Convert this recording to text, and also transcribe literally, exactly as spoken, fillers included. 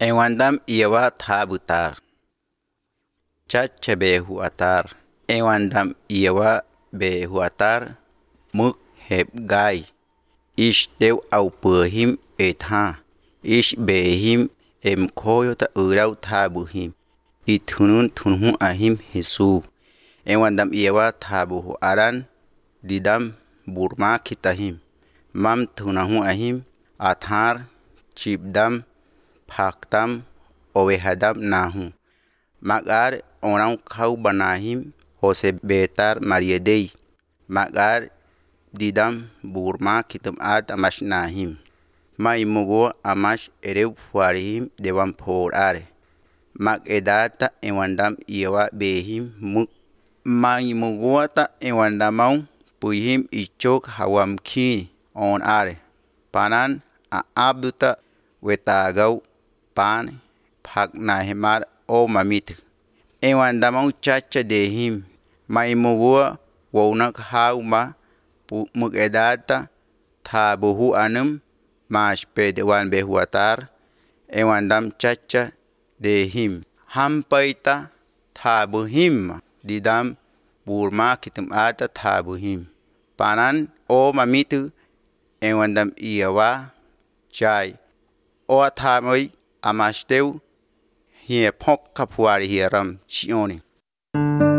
Ewandam iyawa thabutar. Chacha behu atar. Ewandam iyawa behu atar. Muk heb gai. Ish dew au puhim etha. Ish behim em koyota uraw thabuhim. Itunun tunhu ahim hisu. Ewandam iyawa thabuhu aran. Didam burma kitahim. Mam tunahu ahim. Athar chibdam. Phaktam owehadam nahu. Magar orang kau banahim hose betar mariedei. Magar didam burma kitum ad amash nahim. Maimugo amash erew fuarihim devam por are. Mag edata ewandam iyawa behim muk. Maimugoata ewandamau puihim ichok hawam ki on are. Panan a abduta wetagaw pan phak nahimar o mamit. Ewandamau chacha dehim. Maimugua waunak hauma muk edata thabuhu anum mash pedewan behu atar. Ewandam chacha dehim. Hampaita thabuhim didam burma kitum ata thabuhim. Panan o mamitu ewandam iyawa chay. O athamoi amash dew hiye phok kapuari hiram chioni.